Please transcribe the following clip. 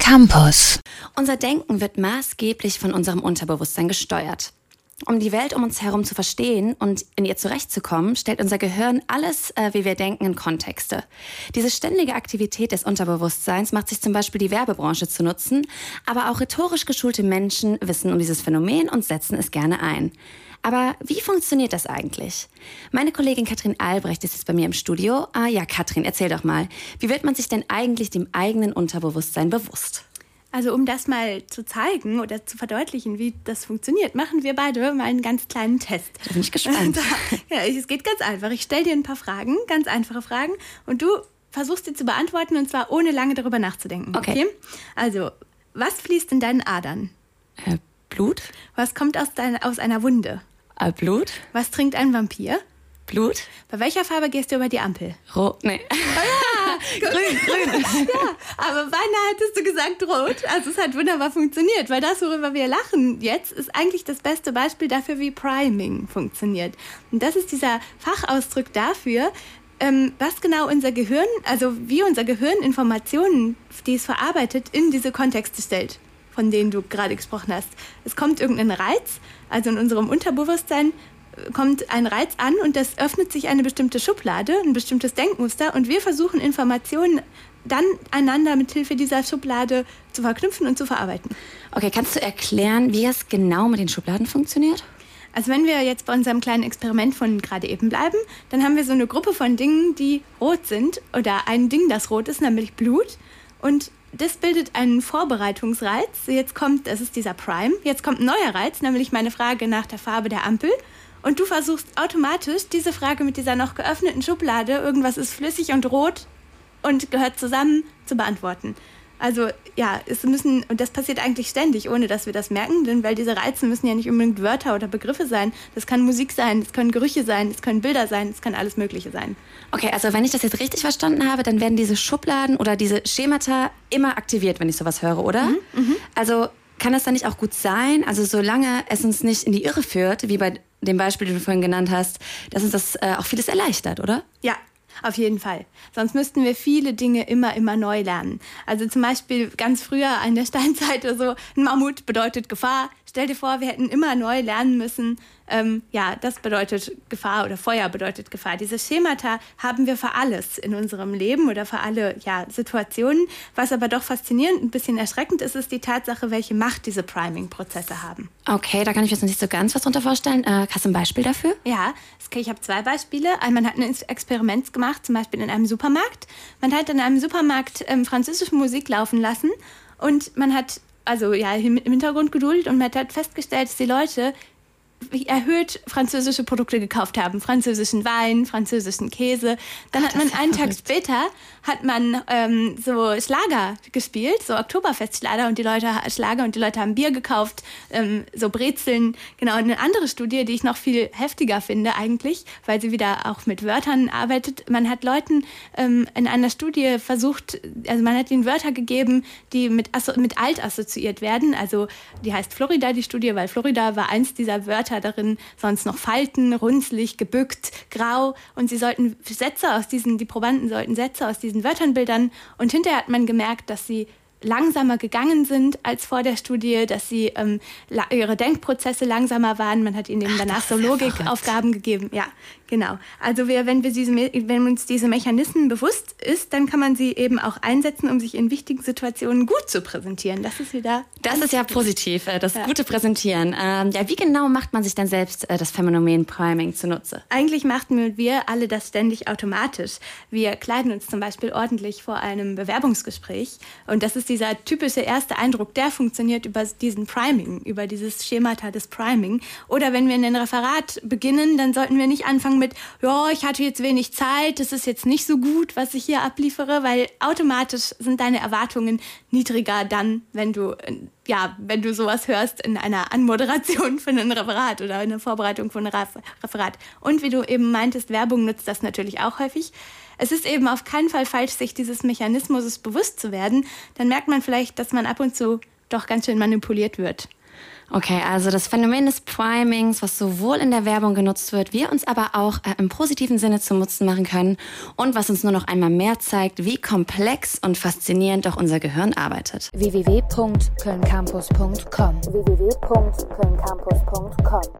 Campus. Unser Denken wird maßgeblich von unserem Unterbewusstsein gesteuert. Um die Welt um uns herum zu verstehen und in ihr zurechtzukommen, stellt unser Gehirn alles, wie wir denken, in Kontexte. Diese ständige Aktivität des Unterbewusstseins macht sich zum Beispiel die Werbebranche zu nutzen, aber auch rhetorisch geschulte Menschen wissen um dieses Phänomen und setzen es gerne ein. Aber wie funktioniert das eigentlich? Meine Kollegin Katrin Albrecht ist jetzt bei mir im Studio. Ja, Katrin, erzähl doch mal. Wie wird man sich denn eigentlich dem eigenen Unterbewusstsein bewusst? Also um das mal zu zeigen oder zu verdeutlichen, wie das funktioniert, machen wir beide mal einen ganz kleinen Test. Da bin ich gespannt. Ja, es geht ganz einfach. Ich stelle dir ein paar Fragen, ganz einfache Fragen, und du versuchst sie zu beantworten, und zwar ohne lange darüber nachzudenken. Okay. Also, was fließt in deinen Adern? Blut? Was kommt aus einer Wunde? Blut? Was trinkt ein Vampir? Blut? Bei welcher Farbe gehst du über die Ampel? Rot? Nee. Grün. Ja, aber beinahe hättest du gesagt rot. Also es hat wunderbar funktioniert, weil das, worüber wir lachen jetzt, ist eigentlich das beste Beispiel dafür, wie Priming funktioniert. Und das ist dieser Fachausdruck dafür, was genau unser Gehirn, also wie unser Gehirn Informationen, die es verarbeitet, in diese Kontexte stellt, von denen du gerade gesprochen hast. Es kommt irgendein Reiz, also in unserem Unterbewusstsein kommt ein Reiz an und das öffnet sich eine bestimmte Schublade, ein bestimmtes Denkmuster, und wir versuchen Informationen dann einander mit Hilfe dieser Schublade zu verknüpfen und zu verarbeiten. Okay, kannst du erklären, wie das genau mit den Schubladen funktioniert? Also wenn wir jetzt bei unserem kleinen Experiment von gerade eben bleiben, dann haben wir so eine Gruppe von Dingen, die rot sind, oder ein Ding, das rot ist, nämlich Blut, und das bildet einen Vorbereitungsreiz. Das ist dieser Prime. Jetzt kommt ein neuer Reiz, nämlich meine Frage nach der Farbe der Ampel. Und du versuchst automatisch diese Frage mit dieser noch geöffneten Schublade, irgendwas ist flüssig und rot und gehört zusammen, zu beantworten. Also ja, und das passiert eigentlich ständig, ohne dass wir das merken, denn weil diese Reize müssen ja nicht unbedingt Wörter oder Begriffe sein. Das kann Musik sein, das können Gerüche sein, das können Bilder sein, das kann alles Mögliche sein. Okay, also wenn ich das jetzt richtig verstanden habe, dann werden diese Schubladen oder diese Schemata immer aktiviert, wenn ich sowas höre, oder? Also kann das dann nicht auch gut sein, also solange es uns nicht in die Irre führt, wie bei dem Beispiel, den du vorhin genannt hast, dass uns das auch vieles erleichtert, oder? Ja, auf jeden Fall. Sonst müssten wir viele Dinge immer neu lernen. Also zum Beispiel ganz früher in der Steinzeit oder so, ein Mammut bedeutet Gefahr. Stell dir vor, wir hätten immer neu lernen müssen, das bedeutet Gefahr, oder Feuer bedeutet Gefahr. Diese Schemata haben wir für alles in unserem Leben oder für alle Situationen. Was aber doch faszinierend, ein bisschen erschreckend ist, ist die Tatsache, welche Macht diese Priming-Prozesse haben. Okay, da kann ich mir jetzt noch nicht so ganz was drunter vorstellen. Hast du ein Beispiel dafür? Ja, ich habe 2 Beispiele. Man hat ein Experiment gemacht, zum Beispiel in einem Supermarkt. Man hat in einem Supermarkt französische Musik laufen lassen, und man hat im Hintergrund geduldet, und man hat festgestellt, dass die Leute erhöht französische Produkte gekauft haben. Französischen Wein, französischen Käse. Dann hat man einen Tag später so Schlager gespielt, so Oktoberfestschlager, und die Leute haben Bier gekauft, so Brezeln. Genau, und eine andere Studie, die ich noch viel heftiger finde eigentlich, weil sie wieder auch mit Wörtern arbeitet. Man hat Leuten in einer Studie versucht, also man hat ihnen Wörter gegeben, die mit alt assoziiert werden. Also die heißt Florida, die Studie, weil Florida war eins dieser Wörter darin, sonst noch Falten, runzlig, gebückt, grau, und die Probanden sollten Sätze aus diesen Wörtern bildern, und hinterher hat man gemerkt, dass sie langsamer gegangen sind als vor der Studie, dass sie ihre Denkprozesse langsamer waren. Man hat ihnen eben danach so Logikaufgaben gegeben. Ja, genau. Also wenn uns diese Mechanismen bewusst ist, dann kann man sie eben auch einsetzen, um sich in wichtigen Situationen gut zu präsentieren. Das ist ja positiv, das gute Präsentieren. Wie genau macht man sich dann selbst das Phänomen Priming zunutze? Eigentlich machten wir alle das ständig automatisch. Wir kleiden uns zum Beispiel ordentlich vor einem Bewerbungsgespräch, und das ist dieser typische erste Eindruck, der funktioniert über diesen Priming, über dieses Schemata des Priming. Oder wenn wir in ein Referat beginnen, dann sollten wir nicht anfangen mit, ich hatte jetzt wenig Zeit, das ist jetzt nicht so gut, was ich hier abliefere, weil automatisch sind deine Erwartungen niedriger dann, wenn du sowas hörst in einer Anmoderation für ein Referat oder in der Vorbereitung von einem Referat. Und wie du eben meintest, Werbung nutzt das natürlich auch häufig. Es ist eben auf keinen Fall falsch, sich dieses Mechanismus bewusst zu werden. Dann merkt man vielleicht, dass man ab und zu doch ganz schön manipuliert wird. Okay, also das Phänomen des Primings, was sowohl in der Werbung genutzt wird, wir uns aber auch im positiven Sinne zu Nutzen machen können und was uns nur noch einmal mehr zeigt, wie komplex und faszinierend auch unser Gehirn arbeitet. www.kölncampus.com